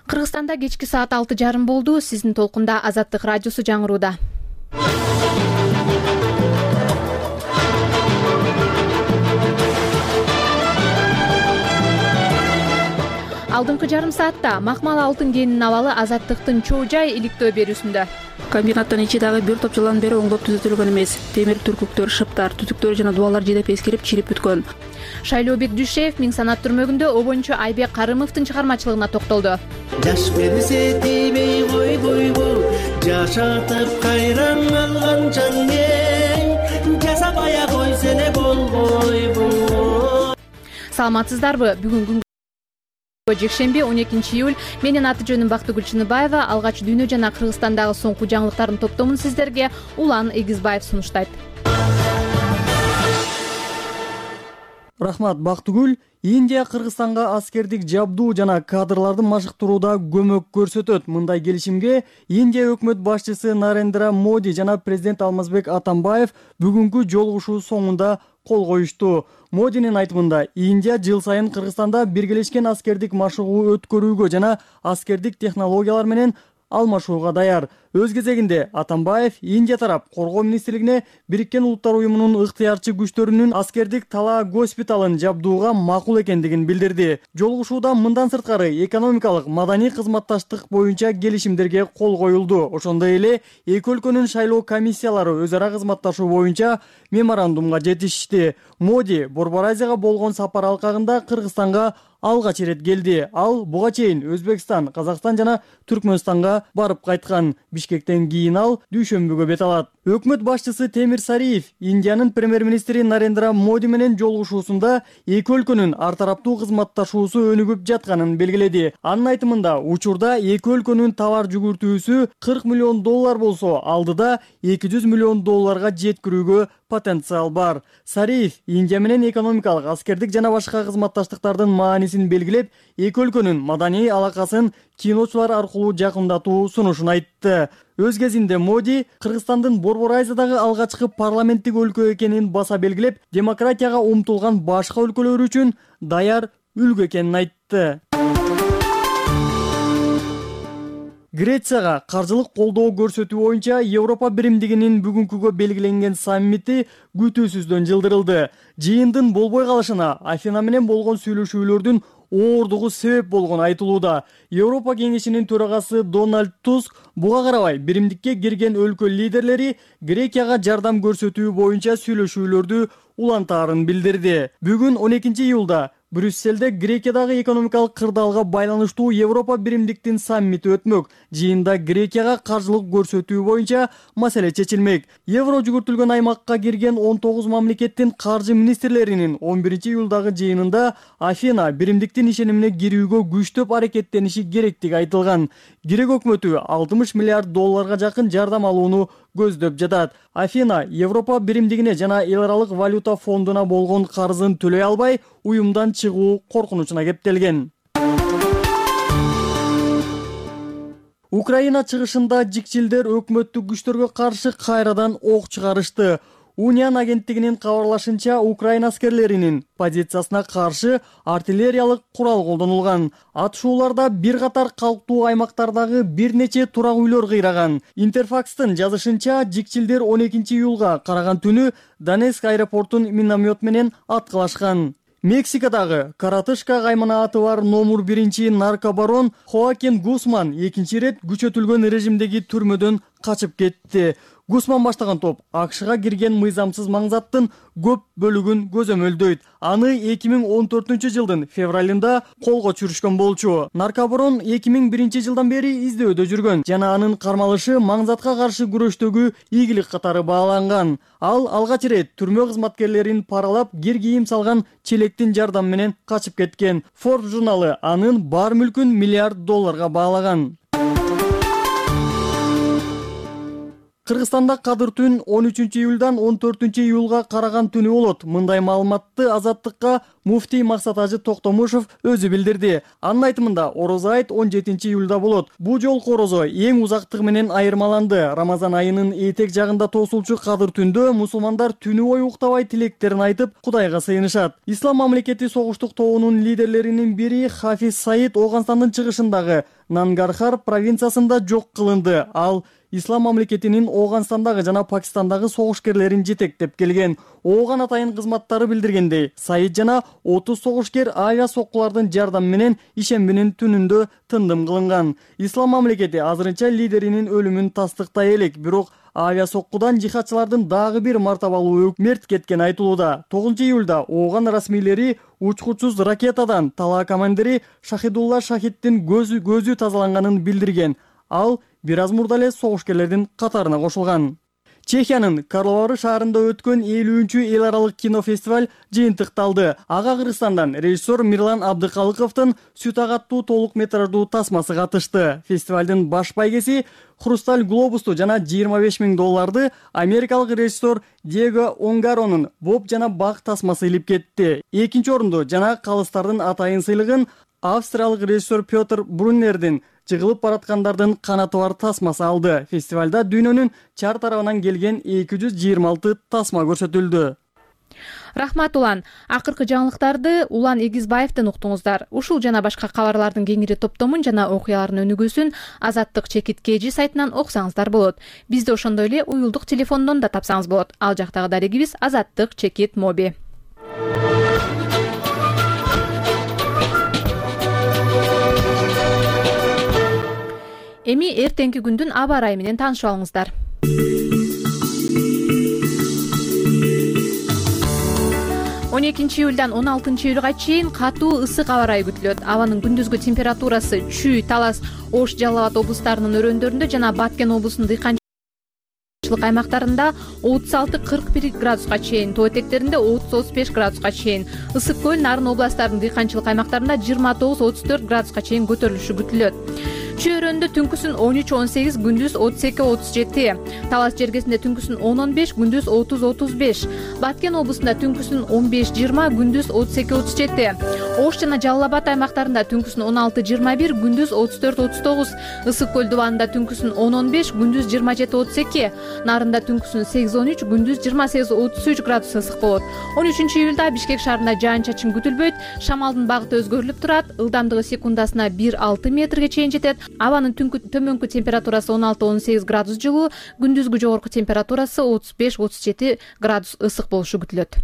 Кыргызстанда кечки саат 6:30 болду. Сиздин толкунда Азаттык радиосу жаңырууда. Алдыңкы жарым саатта макмал алтын кенинин абалы Азаттыктын чоо жай иликтөө берүүсүндө. Комбинаттын ичи дагы бир топ жылдан бери оңдоп түзөтүлгөн эмес. Темир түркүктөр, шыптар, түтүктөр жана дубалар жидеп эскирип, чирип бүткөн. Шайлообек Дүйшеев Миң санат түрмөгүндө обончу Айбек Карымовдун чыгармачылыгына токтолду. Жаш берсе тийбей койбойбу, жашатып кайран алган жан эң, жасабай койсо эле болбойбу. Саламатсыздарбы? Бүгүн жекшемби 12 июль. Менин аты жөнүм Бактыгүл Чыныбаева. Алгач дүйнө жана Кыргызстандагы соңку жаңылыктардын топтомун сиздерге Улан Эгизбаев сунуштайт. Рахмат, Бактыгүл. Индия Кыргызстанга аскердик жабдуу жана кадрларды машыктырууда көмөк көрсөтөт. Мындай келишимге Индия өкмөт башчысы Нарендра Моди жана президент Алмазбек Атамбаев бүгүнкү жолугушуу соңунда кол коюшту. Модинин айтымында, Индия жыл сайын Кыргызстанда биргелешкен аскердик машыгуу өткөрүүгө жана аскердик технологиялар менен алмашууга даяр. Өз кезегинде Атамбаев Индия тарап Коргоо министрлигине Бириккен Улуттар уюмунун ыктыярчы күчтөрүнүн аскердик талаа госпиталын жабдууга макул экендигин билдирди. Жолугушууда мындан сырткары экономикалык, маданий кызматташтык боюнча келишимдерге кол коюлду. Ошондой эле эки өлкөнүн шайлоо комиссиялары өз ара кызматташуу боюнча меморандумга жетишти. Моди Борбор Азияга болгон сапар алкагында Кыргызстанга алгач ирет келди. Ал буга чейин Өзбекстан, Казакстан жана Түркмөнстанга барып кайткан. Бишкектен кийин ал дүйшөмбүгө бет алат. Өкмөт башчысы Темир Сариев Индиянын премьер-министри Нарендра Моди менен жолугушуусунда эки өлкөнүн ар тараптуу кызматташуусу өнүгүп жатканын белгиледи. Анын айтымында, учурда эки өлкөнүн товар жүгүртүүсү $40 миллион болсо, алдыда $200 миллион жеткирүүгө потенциал бар. Сариев Индия менен экономикалык, аскердик жана башка кызматташтыктардын маанисин белгилеп, эки өлкөнүн маданий алакасын киночулар аркылуу жакындатуу сунушун айтты. Өз кезинде Моди Кыргызстандын Борбор Азиядагы алгачкы парламенттик өлкө экенин баса белгилеп, демократияга умтулган башка өлкөлөр үчүн даяр үлгү экенин айтты. Грецияга каржылык колдоо көрсөтүү боюнча Европа биримдигинин бүгүнкүгө белгиленген саммити күтүүсүздөн жылдырылды. Жыйындын болбой калышына Афина менен болгон сүйлөшүүлөрдүн оордугу себеп болгон айтылууда. Европа кеңешинин төрагасы Дональд Туск буга карабай биримдикке кирген өлкө лидерлери Грекияга жардам көрсөтүү боюнча сүйлөшүүлөрдү улантаарын билдирди. Бүгүн 12 июлда Брюсселде Грекиядагы экономикалык кырдаалга байланыштуу Европа биримдиктин саммити өтмөк. Жыйында Грекияга каржылык көрсөтүү боюнча маселе чечилмек. Евро жүгүртүлгөн аймакка кирген 19 мамлекеттин каржы министрлеринин 11 июлдагы жыйынында Афина биримдиктин ишенимине кирүүгө күчтөп аракеттениши керектиги айтылган. Грек өкмөтү $60 миллиард жакын жардам алууну көздөп жатат. Афина Европа биримдигине жана эл аралык валюта фондуна болгон карызын төлөй албай, уюмдан чыгуу коркунучуна кептелген. Украина чыгышында жикчилдер өкмөттүк күчтөргө каршы кайрадан ок чыгарышты. Униан агенттигинин кабарлашынча, Украина аскерлеринин позициясына каршы артиллериялык курал колдонулган. Атышууларда бир катар калктуу аймактардагы бир нече турак үйлөр кыйраган. Интерфакстын жазышынча, жикчилдер 12 июлга караган түнү Донецк аэропортун миномет менен аткылашкан. Мексикадагы Каратышка кайманааты бар номер 1 наркобарон Хоакин Гусман экинчи ирет күчөтүлгөн режимдеги түрмөдөн качып кетти. Гусман баштаган топ АКШга кирген мыйзамсыз маңзаттын көп бөлүгүн көзөмөлдөйт. Аны 2014 жылдын февралында колго түшүрүшкөн болчу. Наркобарон 2001 жылдан бери издөөдө жүргөн жана анын кармалышы маңзатка каршы күрөштөгү ийгилик катары бааланган. Ал алгач ирет түрмө кызматкерлерин паралап, кир кийим салган челектин жардамы менен качып кеткен. Forbes журналы анын бар мүлкүн $1 миллиард баалаган. Кыргызстанда кадыр түн 13-июлдан 14-июлга караган түнү болот. Мындай маалыматты Азаттыкка муфтий Максатажы Токтомушев өзү билдирди. Анын айтымында орозо айт 17-июлда болот. Бул жолку орозо эң узактыгы менен айырмаланды. Рамазан айынын этек жагында тосулчу кадыр түндө мусулмандар түнү бою уктабай тилектерин айтып, Кудайга сыйынышат. Ислам мамлекети согуштук тобунун лидерлеринин бири Хафиз Саид Ооганстандын чыгышындагы Нангархар провинциясында жок кылынды. Ал Ислам мамлекетинин Ооганстандагы жана Пакистандагы согушкерлерин жетектеп келген. Ооган атайын кызматтары билдиргендей, Саид жана 30 согушкер авиа соккулардын жардамы менен ишембинин түнүндө тындым кылынган. Ислам мамлекети азырынча лидеринин өлүмүн тастыктай элек, бирок авиа соккудан жихадчылардын дагы бир мартабалуу мерт кеткени айтылууда. 9-июлда Ооган расмийлери учкучсуз ракетадан талаа командири Шахидулла Шахиддин көзү тазаланганын билдирген. Ал бир аз мурда эле согушкерлердин катарына кошулган. Чехиянын Карловары шаарында өткөн 50-чү эл аралык кинофестиваль жыйынтыкталды. Ага Кыргызстандан режиссер Мирлан Абдыкалыковдун Сүт агаттуу толук метраждуу тасмасы катышты. Фестивалдын баш байгеси Хрусталь глобусту жана $25,000 америкалык режиссер Диего Онгаронун Боб жана Бак тасмасы илип кетти. Экинчи орунду жана калыстардын атайын сыйлыгын австриялык режиссер Петр Бруннердин Жыгылып бараткандардын канаты бар тасмасы алды. Фестивалда дүйнөнүн чар тарабынан келген 226 тасма көрсөтүлдү. Рахмат Улан. Акыркы жаңылыктарды Улан Эгизбаевден уктуңуздар. Ушул жана башка кабарлардын кеңири топтомун жана окуялардын өнүгүүсүн Азаттык чекит KG сайтынан окусаңыздар болот. Бизди ошондой эле уюлдук телефондон да тапсаңыз болот. Ал жактагы дарегибиз Азаттык чекит моби. Эми эртеңки күндүн аба ырайы менен таанышып алыңыздар. 12-июлдан 16-июлга чейин катуу ысык аба ырайы күтүлөт. Абанын күндүзгү температурасы Чүй, Талас, Ош, Жалал Абад облустарынын өрөөндөрүндө жана Баткен облусунун аймактарында 36-41 градуска чейин, тоо этектеринде 30-35 градуска чейин, Ысык көл, Нарын областарынын дыйканчылык аймактарында 29-34 градуска чейин көтөрүлүшү күтүлөт. Чүй өрөөнүндө түнкүсүн 13-18, күндүз 32-37, Талас жергесинде түнкүсүн 10-15, күндүз 30-35, Баткен облусунда түнкүсүн 15-20, күндүз 32-37, Ош жана Жалал Абад аймактарында түнкүсүн 16-21, күндүз 34-39, Ысык көл дубанында түнкүсүн 10-15, күндүз 27-32, Нарында түнкүсүн 8-13, күндүз 28-33 градус ысык болот. 13-июлда Бишкек шаарында жаан-чачын күтүлбөйт, шамалдын багыты өзгөрүлүп турат, ылдамдыгы секундасына 1-6 метрге чейин жетет. Абанын төмөнкү температурасы 16-18 градус жылуу, күндүзгү жогорку температурасы 35-37 градус ысык болушу күтүлөт.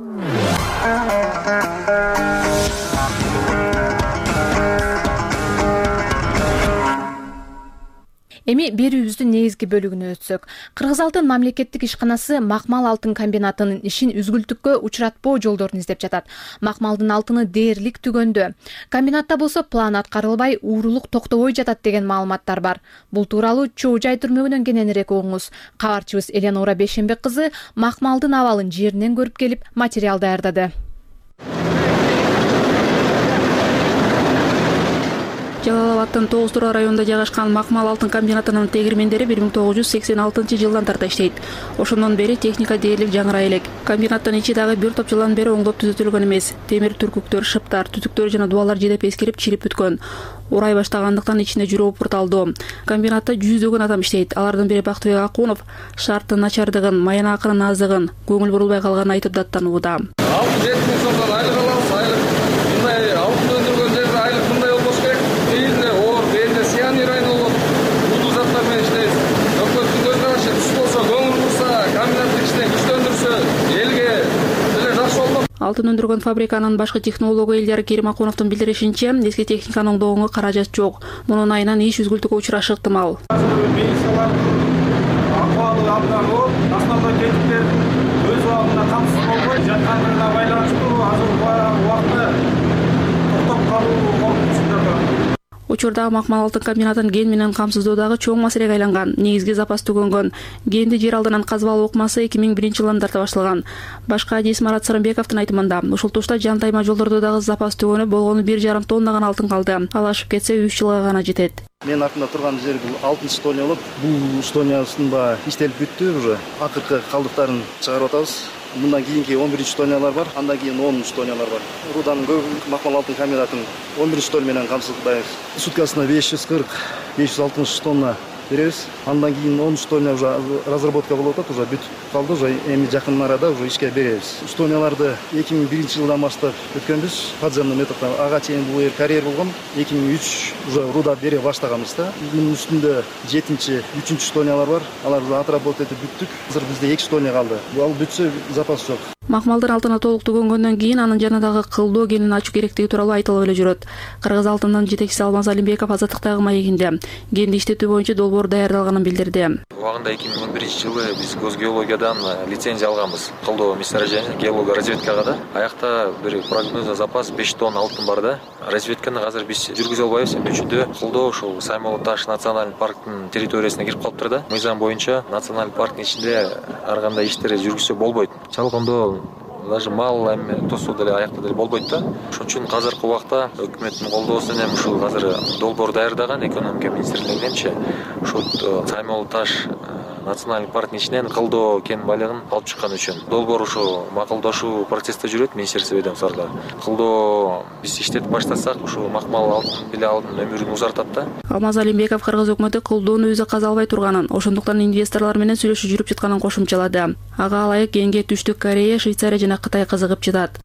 Эми берүүбүздүн негизги бөлүгүнө өтсөк, Кыргыз алтын мамлекеттик ишканасы Макмал алтын комбинатынын ишин үзгүлтүккө учуратпоо жолдорун издеп жатат. Макмалдын алтыны дээрлик түгөндө. Комбинатта болсо план аткарылбай, уурулук токтобой жатат деген маалыматтар бар. Бул тууралуу Чоо жай түрмөгүнөн кененирээк угуңуз. Кабарчыбыз Эленора Бешенбек кызы Макмалдын абалын жеринен көрүп келип, материал даярдады. Жалал Абадтын Тогуз Тураа районунда жайгашкан Макмал алтын комбинатынын тегирмендери 1986 жылдан тарта иштейт. Ошондон бери техника дээрлик жаңырай элек. Комбинаттын ичи дагы бир топ жылдан бери оңдоп түзөтүлгөн эмес. Темир түркүктөр, шыптар, түтүктөр жана дубалар жидеп эскирип, чирип бүткөн. Урай баштагандыктан ичинде жүрүү опурталдуу. Комбинатта 100дөгөн адам иштейт. Алардын бири Бактыбек Акунов шарттын начардыгын, маянакынын аздыгын, көңүл бурулбай калганын айтып даттанууда. Алтын өндүргөн фабриканын башкы технологу Элдияр Керимакуновдун билдиришинче, эски техниканын оңдоого каражат жок. Мунун айынан иш үзгүлтүккө учурашы ыктымал. Өз убагында камсыз болбой жаткандыгына байланыштуу азыр убакытта токтоп калуу Учурдагы макмал алтын комбинатын ген менен камсыздоодагы чоң маселеге айланган. Негизги запас түгөнгөн. Генди жер алдынан казып алуу ыкмасы 2001 жылдан тарта башталган. Башкы адис Марат Сырымбековдун айтымында, ушул тушта жан тайма жолдордо дагы запас түгөнүп болгону 1,5 тонна гана алтын калды. Ал ашып кетсе 3 жылга гана жетет. Мен артында турган жер бул 6-чы тоня болуп, бул тонясында иштелип бүттү, уже акыркы калдыктарын чыгарып атабыз. Мындан кийинки 11-чи тонялар бар, андан кийин 10-чы тонялар бар. Руданын көбү макмал алтын комбинатын 11-чи тоня менен камсыздайбыз. Суткасына 540-560 тонна беребиз. Андан кийин 10-чы тоня уже разработка болуп атат, уже бүтүп калды, уже эми жакын арада уже ишке беребиз. Тоняларды 2001 жылдан баштап өткөнбүз. Подземный методдон ага чейин бул карьер болгон. 2003 уже руда бере баштаганбыз да. Мунун үстүндө 7-чи, 3-чү тонялар бар. Алар уже отработка этип бүттүк. Азыр бизде 2 тоня калды. Ал бүтсө запас жок. Макмалдын алтына толук түгөнгөндөн кийин анын жанындагы кылдоо генин ачуу керектиги тууралуу айтылып эле жүрөт. Кыргыз алтынынын жетекчиси Алмаз Алимбеков азаттыктагы маегинде генди иштетүү боюнча долбоор даярдалганын билдирди. Убагында 2011-жылы биз Госгеологиядан лицензия алганбыз. Кылдоо месторождение, геолого разведкага да. Аякта бир прогнозный запас 5 тонна алтын бар да. Разведканы азыр биз жүргүзө албайбыз. Эмне үчүндө кылдоо ушул Саймолу таш националдык парктын территориясына кирип калыптыр да. Мыйзам боюнча националдык парктын ичинде ар кандай иштерди жүргүзсө болбойт. Чалгындоо даже мал эми тосуу деле аякта деле болбойт да. Ошон үчүн азыркы убакта өкмөттүн колдоосу менен ушул азыр долбоор даярдаган экономика министрлигиненчи ушул Саймолу таш националдык парктын ичинен кылдоо кен байлыгын алып чыккан үчүн долбоор ушу макулдашуу процессте жүрөт министерство ведомстволордо. Кылдоо биз иштетип баштасак ушул макмал алтын биле алдын өмүрүн узартат да. Алмаз Алимбеков кыргыз өкмөтү кылдоону өзү каза албай турганын, ошондуктан инвесторлор менен сүйлөшүү жүрүп жатканын кошумчалады. Ага ылайык генге Түштүк Корея, Швейцария жана Кытай кызыгып жатат.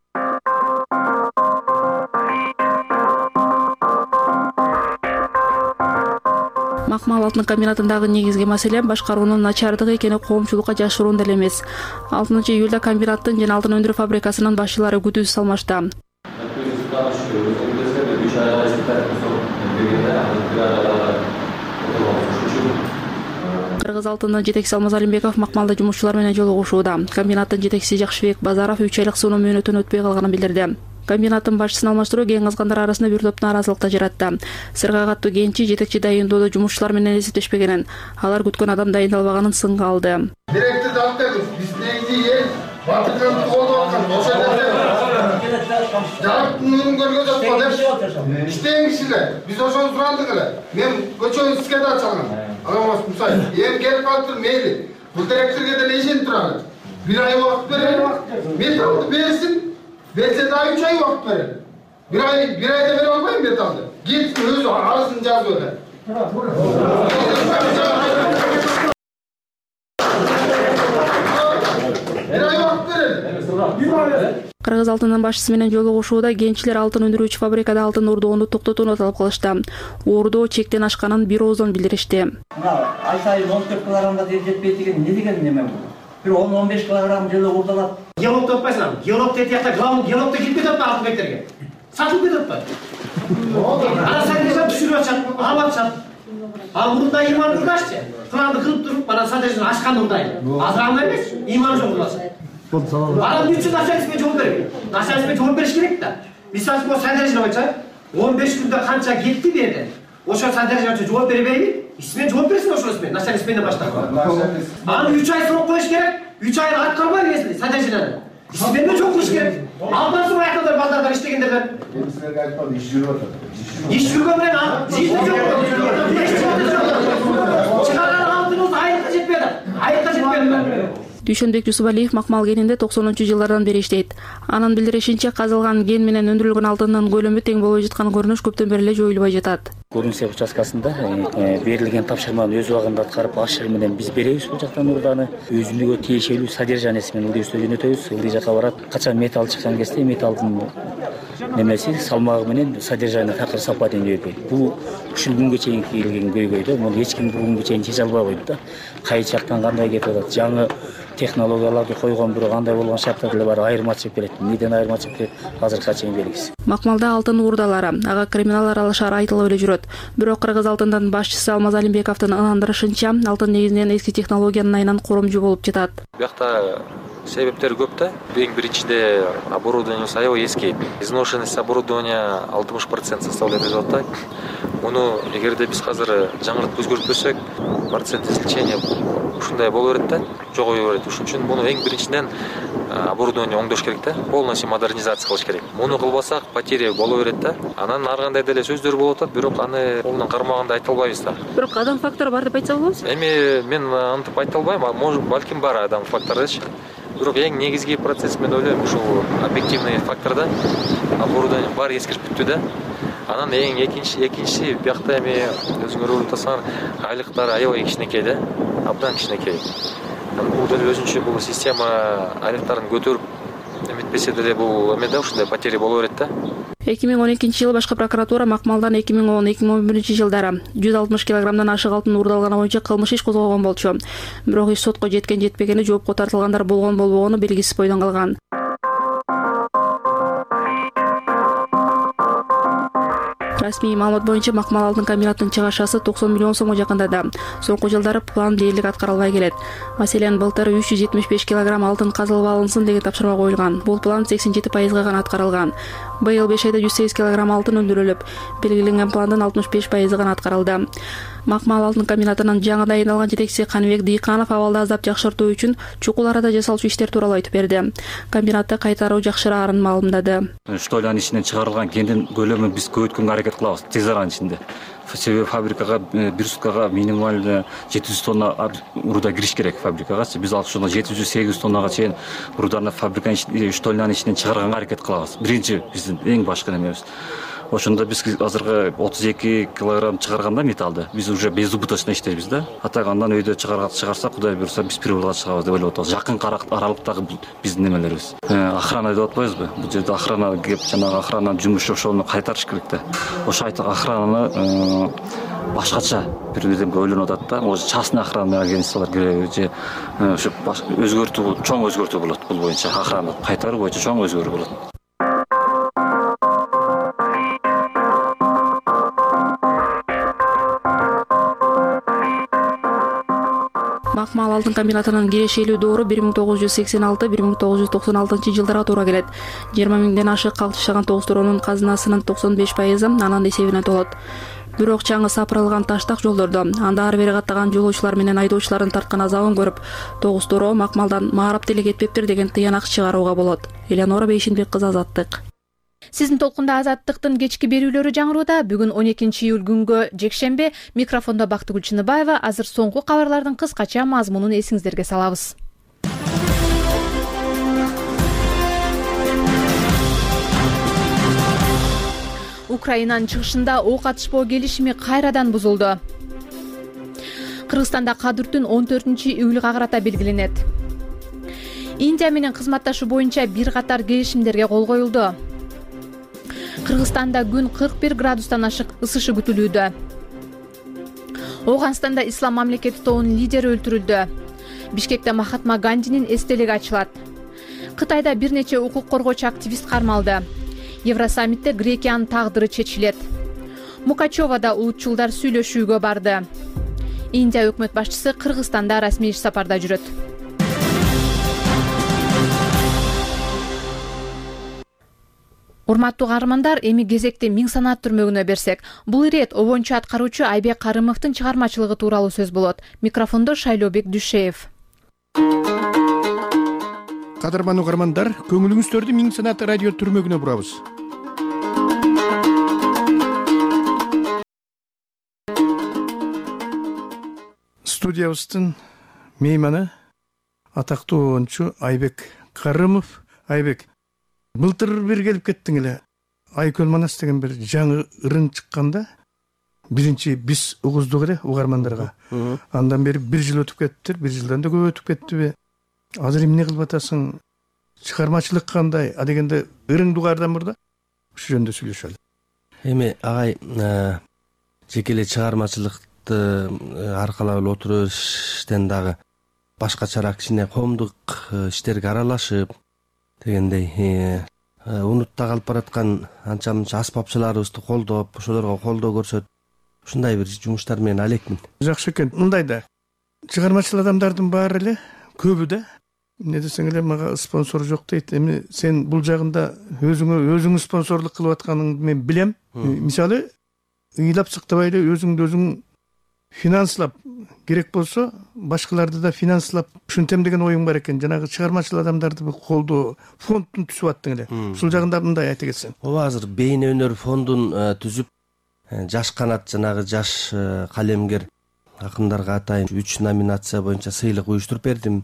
Макмал алтын комбинатындагы негизги маселе башкаруунун начардыгы экени коомчулукка жашыруун деле эмес. 6-июлда комбинаттын жана алтын өндүрүү фабрикасынын башчылары күтүүсүз салмашта. Кыргыз алтынынын жетекчиси Алмаз Алимбеков макмалда жумушчулар менен жолугушууда. Комбинаттын жетекчиси Жакшыбек Базаров 3 айлык сунуу мөөнөтүн өтпөй калганын билдирди. Комбинаттын башчысын алмаштыруу ген казгандар арасында бир топ нааразылыкты жаратты. Сырга каттуу кенчи жетекчи дайындоодо жумушчулар менен эсептешпегенин, алар күткөн адам дайындалбаганын сынга алды. Директор алып келдик. Биз негизи эл батырканды колдоп аткан. Ошо жарыктын нурун көргөн жокпу? Иштеңизчилер. Биз ошону сурандык эле. Мен көчөнү сизге да ачалган. Аламас Мусай. Эми келип калыптыр мейли. Бул директорго деле ишенип туралы. Бир ай убакыт берели. Металлды берсин. Берсе да 3 ай убакыт берели. Bir ayda бере албайм металлды. Кетсин өзү арызын жазып эле. Кыргыз алтынынын башчысы менен жолугушууда кенчилер алтын өндүрүүчү фабрикада алтын ордоону токтотууну талап кылышты. Ордоо чектен ашканын бир ооздон билдиришти. Ай сайын 14 килограммга жетпейт деген не деген неме бул? Bir 10-15 килограмм жылы урдалат. Геолог топпайсың. Геолог деп тиякта главный геологда кетпей жатпы алтын бектерге. Сатылып кетип атпайбы? Ана сатыржан түшүрүп атышат, алып атышат. Ал мурунда иман урдашчы. Кыланды кылып туруп, ана сатыржан ашкан урдай. Азыр андай эмес, иман жок урдашат. Ана үчүн начальникке жооп берет. Начальникке жооп бериш керек да. Мисалы үчүн сатыржан айтса, 15 күндө канча кетти берди. Ошо сатыржан жооп бербейби? Исмен жооп берсин ошосымен, начальникпен баштап. Аны 3 ай срок коюш керек. 3 ай аткарбай эмеспи, сатыржан. Исмен жок кылыш керек. Алдан соң айтылар балдардан иштегендерден. Силерге айтпадым, иш жүрүп атат. Иш жүргөн менен жизни жок. Чыгарган алтыныбыз айыкка жетпedi. Айыкка жетпedi. Дүйшөнбек Жусупалиев макмал кенинде 90-жылдардан бери иштейт. Анын билдиришинче казылган ген менен өндүрүлгөн алтындын көлөмү тең болбой жаткан көрүнүш көптөн бери эле жоюлбай жатат. Көрүнүсө участкасында берилген тапшырманы өз убагында аткарып, ашыгы менен биз беребиз бул жактан урданы. Өзүнүгө тиешелүү содержаниясы менен ылдый жөнөтөбүз. Ылдый жакка барат. Качан металл чыккан кезде металлдын немеси салмагы менен содержание такыр совпадение бербейт. Бул ушул күнгө чейин келген көйгөйдө муну эч ким бүгүнгө чейин чече албай койду да. Кайсы жактан кандай кетип атат? Жаңы технологияларды койгон бирок андай болгон шарттар деле бар, айырмачылык берет. Неден айырмачылык берет? Азыркыга чейин белгисиз. Макмалда алтын уурдалары, ага криминал аралашары айтылып эле жүрөт. Бирок Кыргыз алтынданын башчысы Алмаз Алимбековдун ынандырышынча, алтын негизинен эски технологиянын айынан коромжу болуп жатат. Биякта себептер көп да. Эң биринчиде оборудование аябай эски. Изношенность оборудования 60% составляет деп атат. Муну эгерде биз азыр жаңыртып өзгөртпөсөк, процент излечения ушундай боло берет да, жогое берет. Ушун үчүн муну эң биринчиден оборудование оңдош керек да, полностью модернизация кылыш керек. Муну кылбасак потеря боло берет да. Анан ар кандай деле сөздөр болуп атат, бирок аны колунан кармаганда айта албайбыз да. Бирок адам фактору бар деп айтса болобу? Эми мен антип айта албайм, балким бар адам фактордучу. Бирок эң негизги процесс мен ойлойм ушул объективный факторда оборудование бар эскирип бүттү да. Анан эң экинчиси биякта эми өзүңөр көрүп атасыңар, айлыктар аябай кичинекей да, абдан кичинекей. Бул деле өзүнчө бул система айлыктарын көтөрүп эметпесе деле бул эме да ушундай потеря боло берет да. 2012-жылы башкы прокуратура Макмалдан 2010-2011 жылдары 160 килограммдан ашык алтын уурдалганы боюнча кылмыш иш козгогон болчу. Бирок иш сотко жеткени жоопко тартылгандар болбогону белгисиз бойдон калган. Расмий маалымат боюнча Макмал алтын комбинатынын чыгашасы 90 миллион сомго жакындады. Соңку жылдары план дээрлик аткарылбай келет. Маселен, былтыр 375 килограмм алтын казылып алынсын деген тапшырма коюлган. Бул план 87%га гана аткарылган. Быйыл 5 айда 108 килограмм алтын өндүрүлүп, белгиленген пландын 65%ы гана аткарылды. Макмал алтын комбинатынын жаңы дайындалган жетекчиси Каныбек Дыйканов абалды аздап жакшыртуу үчүн чукул арада жасалчу иштер тууралуу айтып берди. Комбинатты кайтаруу жакшыраарын маалымдады. Штолянын ичинен чыгарылган кендин көлөмүн биз көбөйткөнгө аракет кылабыз тез аранын ичинде. Себеби фабрикага бир суткага минималдуу 700 тонна урда кириш керек фабрикага. Биз ошондо 700-800 тоннага чейин урданы фабриканын штолянын ичинен чыгарганга аракет кылабыз. Биринчи биздин эң башкы немебиз. Ошондо биз азыркы 32 килограмм чыгарганда металлды биз уже безубыточно иштейбиз да. Атагандан өйдө чыгарсак, Кудай буйруса, биз прибылга чыгабыз деп ойлоп атабыз. Жакын аралыктагы биздин немелерибиз. Охрана деп атпайбызбы? Бул жерде охрана кеп, жанагы охрананын жумушу ошону кайтарыш керек да. Ошо охрананы башкача бир бирдемге ойлонуп атат да. Ошо частный охрана агентстволор керек же ошо өзгөртүү, чоң өзгөртүү болот бул боюнча. Охрана кайтаруу боюнча чоң өзгөрүү болот. Макмал алтын комбинатынын кирешелүү доору 1986-1996 жылдарга туура келет. 20 миңден ашык калк жашаган Тогуз-Торонун казынасынын 95%ы анын эсебине толот. Бирок чаңы сапырылган таштак жолдордо анда ар бери каттаган жолоочулар менен айдоочулардын тарткан азабын көрүп, Тогуз-Торо Макмалдан маарап деле кетпептир деген тыянак чыгарууга болот. Элеонора Бейшинбек кызы, Азаттык. Сиздин толкунда Азаттыктын кечки берүүлөрү жаңырууда. Бүгүн 12 июль күнгө жекшемби. Микрофондо Бактыгүл Чыныбаева. Азыр соңку кабарлардын кыскача мазмунун эсиңиздерге салабыз. Украинанын чыгышында ок атышпоо келишими кайрадан бузулду. Кыргызстанда кадыртүн 14 июлга карата белгиленет. Индия менен кызматташуу боюнча бир катар келишимдерге кол коюлду. Кыргызстанда күн 41 градустан ашык ысышы күтүлүүдө. Ооганстанда Ислам мамлекети тобунун лидери өлтүрүлдү. Бишкекте Махатма Гандинин эстелиги ачылат. Кытайда бир нече укук коргоочу активист кармалды. Евросаммитте Грекиянын тагдыры чечилет. Мукачевада улутчулдар сүйлөшүүгө барды. Индия өкмөт башчысы Кыргызстанда расмий иш сапарда жүрөт. Урматтуу каармандар, эми кезекти Миң санаат түрмөгүнө берсек. Бул ирет обончу аткаруучу Айбек Карымовдун чыгармачылыгы тууралуу сөз болот. Микрофондо Шайлообек Дүйшеев. Кадырман угармандар, көңүлүңүздөрдү Миң санаат радио түрмөгүнө бурабыз. Студиябыздын мейманы атактуу оончу Айбек Карымов. Айбек, былтыр бир келип кеттиң эле. Айкөл Манас деген бир жаңы ырың чыкканда, биринчи биз угуздук эле угармандарга. Андан бери бир жыл өтүп кеттир, бир жылдан да көп өтүп кеттиби? Азыр эмне кылып атасың? Чыгармачылык кандай? А дегенде ырың дугардан мурда ушу жөнүндө сүйлөшөлү. Эми агай жеке эле чыгармачылыкты аркалап эле отуруп иштен дагы башкачараак кичине коомдук иштерге аралашып дегендей унутта калып бараткан анча мынча аспапчыларыбызды колдоп, ошолорго колдоо көрсөтүп, ушундай бир жумуштар менен алектмин. Жакшы экен. Мындай да чыгармачыл адамдардын баары эле көбү да эмне десең эле мага спонсор жок дейт. Эми сен бул жагында өзүңө спонсорлук кылып атканыңды мен билем. Мисалы ыйлап сактабай эле өзүң финанслап керек болсо башкаларды да финанслап ушинтем деген оюң бар экен. Жанагы чыгармачыл адамдарды колдоо фондун түзүп аттың эле. Ушул жагында мындай айта кетсең. Ооба, азыр бейне өнөр фондун түзүп жаш канат, жанагы жаш калемгер акындарга атайын 3 номинация боюнча сыйлык уюштуруп бердим.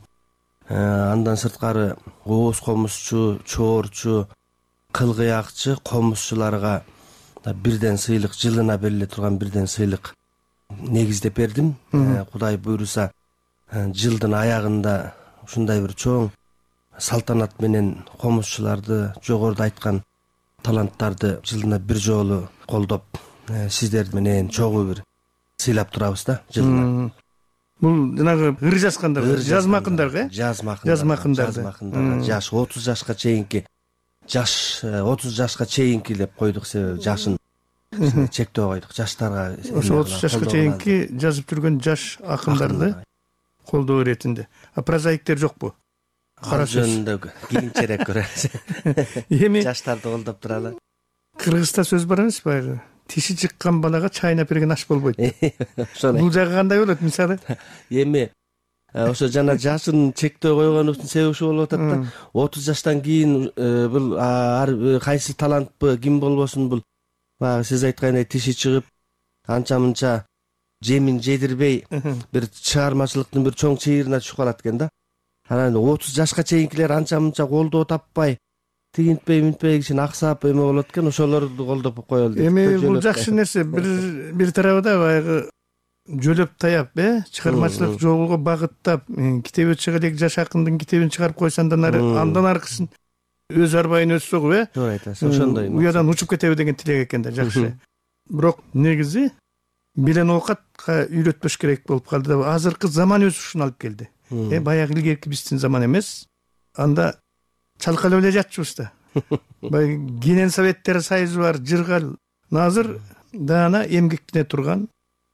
Андан сырткары ооз комузчу, чоорчу, кылгыякчы комузчуларга бирден сыйлык, жылына бериле турган бирден сыйлык негиздеп бердим. Кудай буйруса жылдын аягында ушундай бир чоң салтанат менен комузчуларды, жогоруда айткан таланттарды жылына бир жолу колдоп, сиздер менен чогуу бир сыйлап турабыз да жылына. Бул жанагы ыр жазгандар, жазмакындарга, жазмакындарга жаш 30 жашка чейинки жаш 30 жашка чейинки деп койдук, себеби жашын чектөө койдук жаштарга. Ошо 30 жашка чейинки жазып жүргөн жаш акындарды колдоо иретинде. А прозаиктер жокпу? Кара жөнүндө кийинчерээк көрөбүз. Эми жаштарды колдоп туралы. Кыргызда сөз бар эмес баягы? Тиши чыккан балага чайнап берген аш болбойт. Бул жагы кандай болот мисалы? Эми ошо жана жашын чектөө койгонубуздун себеби ушул болуп атат да. 30 жаштан кийин бул ар кайсы талантпы, ким болбосун бул баягы сиз айткандай тиши чыгып, анча мынча жемин жедирбей бир чыгармачылыктын бир чоң чыйырына түшүп калат экен да. Анан 30 жашка чейинкилер анча мынча колдоо таппай, тигинтпей минтпей кишин аксап эме болот экен, ошолорду колдоп коелу дейт. Эми бул жакшы нерсе. Бир тарабыда баягы жөлөп таяп, чыгармачылык жолго багыттап, китеби чыга элек жаш акындын китебин чыгарып койсо андан аркысын өз арбайын өз согуп, туура айтасыз. Ошондой. Уядан учуп кетеби деген тилек экен да, жакшы. Бирок негизи билен оокатка үйрөтпөш керек болуп калды да. Азыркы заман өзү ушуну алып келди. Баягы илгерки биздин заман эмес. Анда чалкалап эле жатчубуз да. Баягы Кенен Советтер Союзу бар, жыргал. Азыр даана эмгектене турган,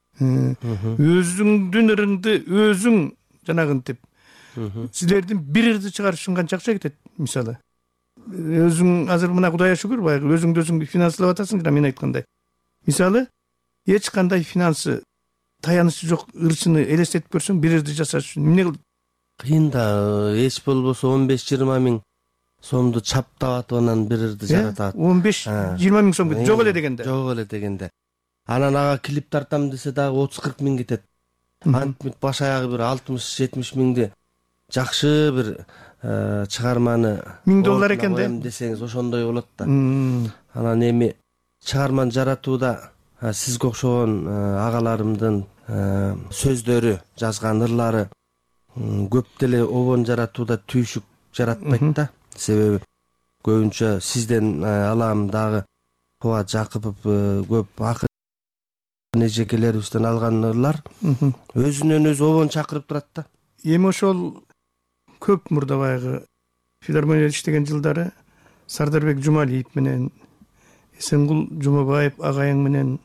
өзүңдүн ырыңды өзүң жанагынтип, силердин бир ырды чыгарышың канча акча кетет мисалы. Өзүң азыр мына Кудайга шүгүр, баягы өзүңдү өзүң финанслап атасың да, мен айткандай. Мисалы, эч кандай финансы таянычы жок ырчыны элестетип көрсөң, бир ырды жасаш үчүн эмне кыл? Кыйын да, эч болбосо 15-20 миң сомду чаптап атып анан бир ырды жаратат. 15-20 миң сом жок эле дегенде. Жок эле дегенде. Анан ага клип тартам десе дагы 30-40 миң кетет. Антип баш аягы бир 60-70 миңди жакшы бир чыгарманы $1000 экен да десеңиз ошондой болот да. Анан эми чыгарманы жаратууда сизге окшогон агаларымдын сөздөрү, жазган ырлары көп деле обон жаратууда түйшүк жаратпайт да. Себеби көбүнчө сизден алам дагы Кубат Жакыпов көп акын эжекелерибизден алган ырлар өзүнөн өзү обон чакырып турат да. Эми ошол көп мурда баягы филармонияда иштеген жылдары Сардарбек Жумалиев менен Эсенгул Жумабаев агайың менен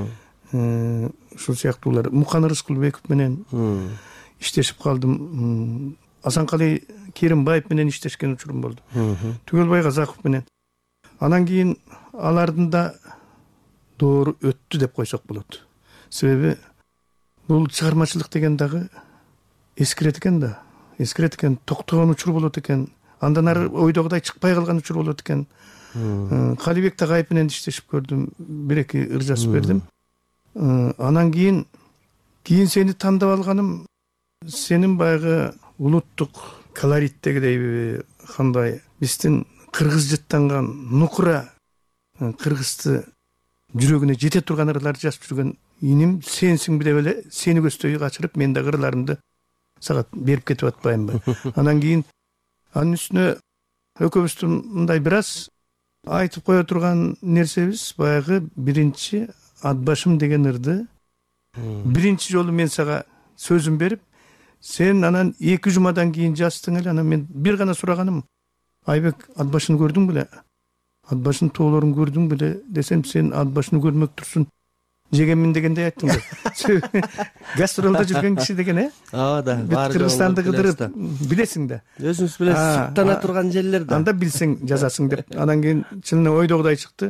ушул сыяктуулар, Мукан Рыскулбеков менен иштешип калдым. Асанкали Керимбаев менен иштешкен учурум болду. Түгөлбай Казаков менен. Анан кийин алардын да доору өттү деп койсок болот. Себеби бул чыгармачылык деген дагы эскирет экен да. Эскирет экен, токтогон учур болот экен. Андан ары ойдогудай чыкпай калган учур болот экен. Калибек Тагайып менен иштешип көрдүм, бир-эки ыр жазып бердим. Анан кийин сени тандап алганым сенин баягы улуттук колориттегидей кандай биздин кыргыз жыттанган нукура кыргызды жүрөгүнө жете турган ырларды жазып жүргөн иним сенсиңби деп эле сени көздөй качырып мен дагы ырларымды сага берип кетип атпаймынбы. Анан кийин анын үстүнө экөөбүздүн мындай бир аз айтып кое турган нерсебиз баягы биринчи Атбашым деген ырды биринчи жолу мен сага сөзүм берип, сен анан 2 жумадан кийин жаздың эле. Анан мен бир гана сураганым, Айбек Атбашын көрдүң беле? ат башын тоолорун көрдүң беле десем, сен ат башын көрмөктүрсүн, жегенмин дегендей айттың да. Гастролдо жүргөн киши деген, ооба да. Кыргызстанды кыдырып билесиң да. Өзүңүз билесиз, суктана турган жерлер да. Анда билсең жазасың деп. Анан кийин чынына ойдогудай чыкты.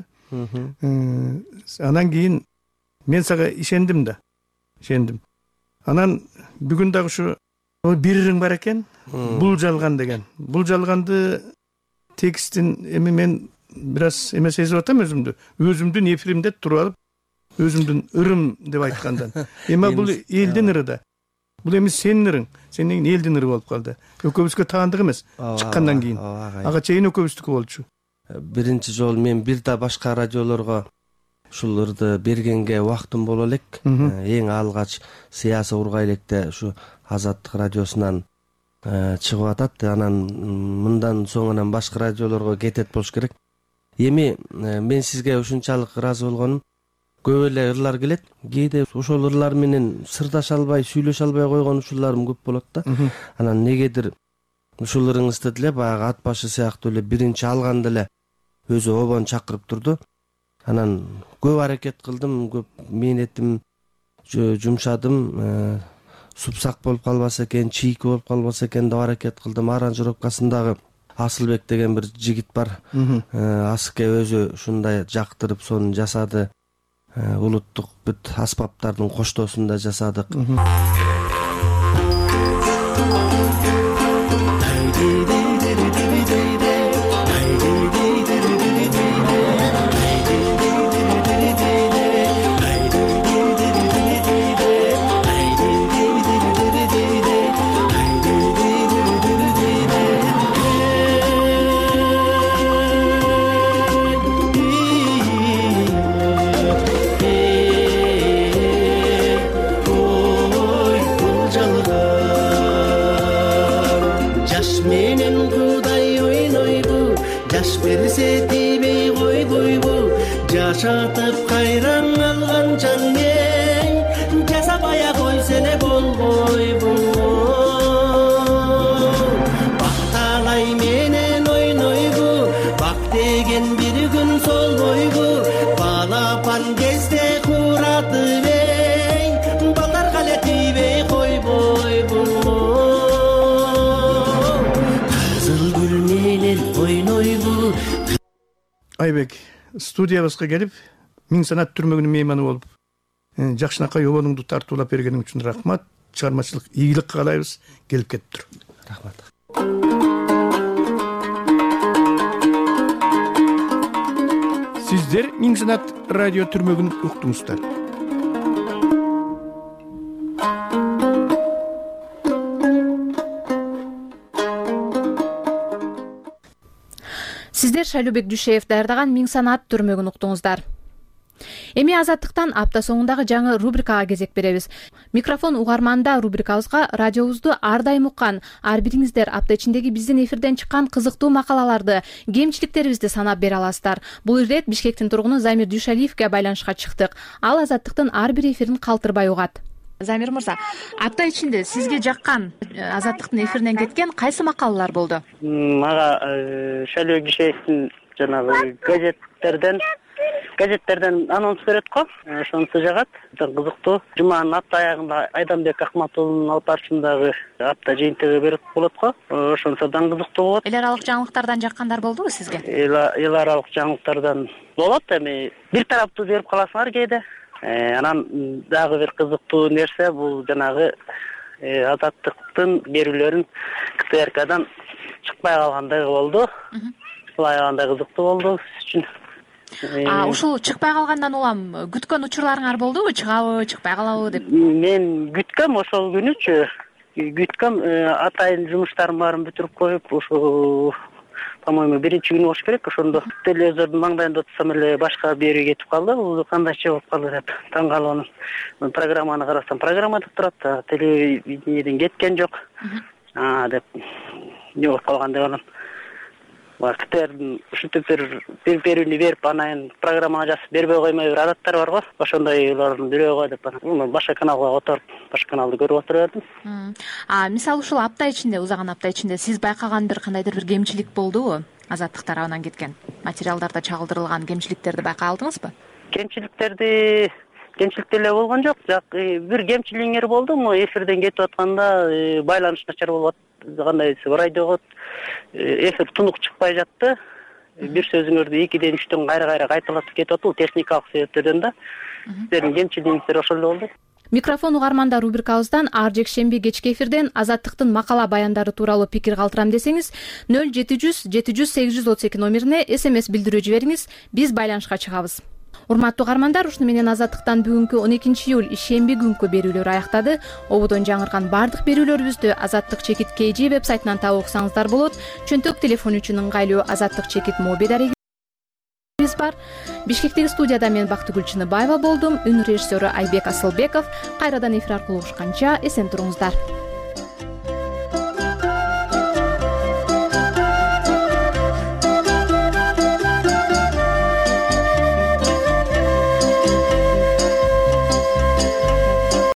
Анан кийин мен сага ишендим да. Анан бүгүн дагы ушу бир ырың бар экен, бул жалган деген. Бул жалганды текстин эми мен бираз эме сезип атам өзүмдүн эфиримде туруп алып, өзүмдүн ырым деп айткандан. Эми бул элдин ыры да. Бул эми сенин ырың, сенин элдин ыры болуп калды. Экөөбүзгө таандык эмес. Чыккандан кийин. Ага чейин экөөбүздүкү болчу. Биринчи жолу мен бир да башка радиолорго ушул ырды бергенге убактым боло элек. Эң алгач Сыяса Ургайлекте ушу Азаттык радиосунан чыгып атат. Анан мындан соңунан башка радиолорго кетет болуш керек. Эми мен сизге ушунчалык ыраазы болгонум, көп эле ырлар келет. Кээде ошол ырлар менен сырдаша албай, сүйлөшө албай койгон учурларым көп болот да. Анан негедир ушул ырыңызды деле баягы ат башы сыяктуу эле биринчи алганда эле өзү обон чакырып турду. Анан көп аракет кылдым, көп мээнетим жумшадым. Супсак болуп калбаса экен, чийки болуп калбаса экен деп аракет кылдым. Аранжировкасындагы Асылбек деген бир жигит бар. Асыке өзү ушундай жактырып сону жасады. Улуттук бүт аспаптардын коштоосун да жасадык. Жашатып кайран алган жан эй, жасабая койсене болбойбу. Бакталай менен ойнойбу, бак деген бир күн солбойбу. Балапан кезде куратып эй, балдарга эле тийбей койбойбу. Кызыл гүл менен ойнойбу. Айбек студиябызга келип, Миң санат түрмөгүнүн мейманы болуп, жакшынакай обонуңду тартуулап бергениң үчүн рахмат. Чыгармачылык ийгилик каалайбыз. Келип кетип тур. Рахмат. Сиздер Миң санат радио түрмөгүн уктуңуздар. Сиздер Шайлообек Дүйшеев даярдаган Миң санат түрмөгүн уктуңуздар. Эми Азаттыктан апта соңундагы жаңы рубрикага кезек беребиз. Микрофон угарманда рубрикабызга радиобузду ар дайым уккан, ар бириңиздер апта ичиндеги биздин эфирден чыккан кызыктуу макалаларды, кемчиликтерибизди санап бере аласыздар. Бул ирет Бишкектин тургуну Замир Дүйшалиевге байланышка чыктык. Ал Азаттыктын ар бир эфирин калтырбай угат. Замир мырза, апта ичинде сизге жаккан Азаттыктын эфиринен кеткен кайсы макалалар болду? Мага Шайлообек Дүйшеевдин жанагы газеттерден анонс берет го. Ошонусу жагат. Кызыктуу. Жуманын апта аягында Айданбек Акматулдун алып барышындагы апта жыйынтыгы берет болот го. Ошонусудан кызыктуу болот. Эл аралык жаңылыктардан жаккандар болдубу сизге? Эл аралык жаңылыктардан болот. Эми бир тараптуу берип каласыңар кээде. Анан дагы бир кызыктуу нерсе бул жанагы Азаттыктын берүүлөрүн КТРКдан чыкпай калгандыгы болду. Чыкпай калгандай кызыктуу болду сиз үчүн. Ушул чыкпай калгандан улам күткөн учурларыңар болдубу? Чыгабы, чыкпай калабы деп? Мен күткөм ошол күнүчү. Күткөм атайын жумуштарым баарын бүтүрүп коюп, ошо по-моему биринчи күнү болуш керек. Ошондо телевизордун маңдайында отурсам эле башка берүү кетип калды. Бул кандайча болуп калды деп таң калып анан программаны карасам, программада турат, телевидениеден кеткен жок. Деп не болуп калган деп анан киттердин ушинтип бир берүүнү берип анан программага жазып бербей коймой бир адаттар бар го. Ошондойлордун бирөө деп башка каналга которуп, башка каналды көрүп отура бердим. Мисалы ушул апта ичинде, узаган апта ичинде сиз байкаган кандайдыр бир кемчилик болдубу? Азаттык тарабынан кеткен материалдарда чагылдырылган кемчиликтерди байкай алдыңызбы? Кемчилик деле болгон жок. Бир кемчилигиңер болду. Эфирден кетип атканда байланыш начар болуп кандай десе радиого эфир тунук чыкпай жатты. Бир сөзүңөрдү 2-ден 3-төн кайра кайталатып кетип атты. Бул техникалык себептерден да. Сиздердин кемчилигиңиздер ошол эле болду. Микрофон угармандар рубрикабыздан ар жекшемби кечки эфирден Азаттыктын макала баяндары тууралуу пикир калтырам десеңиз 0700 700 832 номерине СМС билдирүү жибериңиз, биз байланышка чыгабыз. Урматтуу угармандар, ушуну менен Азаттыктан бүгүнкү 12 июль ишемби күнкү берүүлөр аяктады. Ободон жаңырган бардык берүүлөрүбүздү azattik-kg вебсайтынан таап окусаңыздар болот. Чөнтөк телефон үчүн ыңгайлуу Азаттык моби дарегибиз бар. Бишкектеги студияда мен Бактыгүл Чыныбаева болдум. Үн режиссеру Айбек Асылбеков. Кайрадан эфир аркылуу угушканча эсен туруңуздар.